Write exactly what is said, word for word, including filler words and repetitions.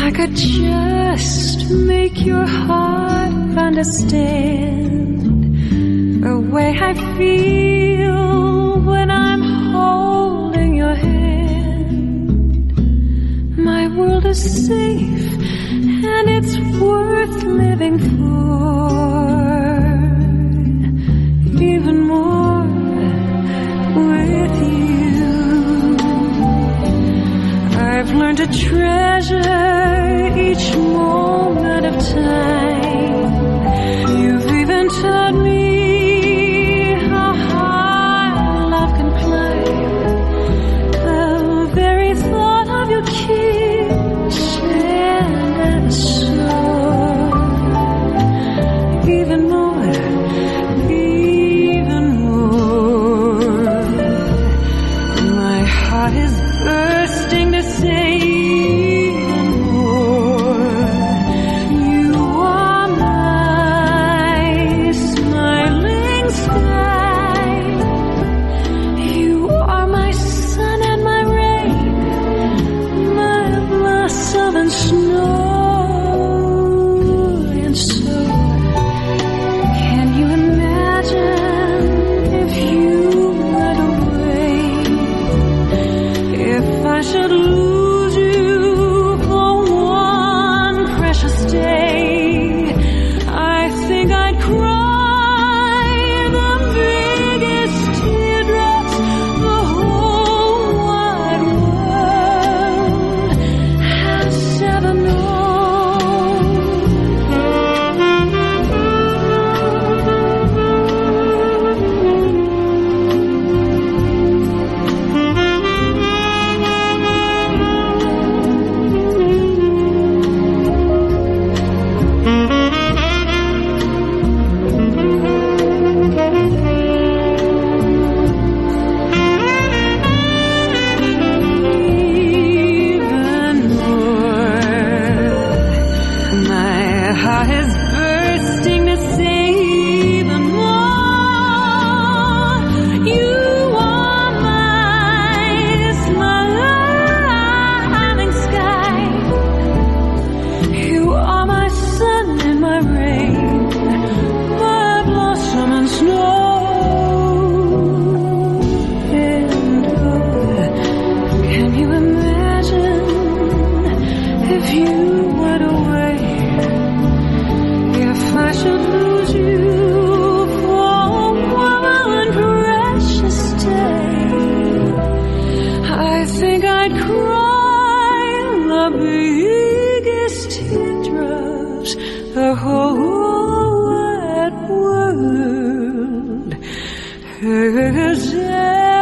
I could just make your heart understand the way I feel when I'm holding your hand. My world is safe and it's worth living for, even more with you. I've learned to treasure each moment of time. You've even taught me how high love can climb. The very thought of your kiss and a soul, even more, even more. My heart is bursting to say the whole wide world has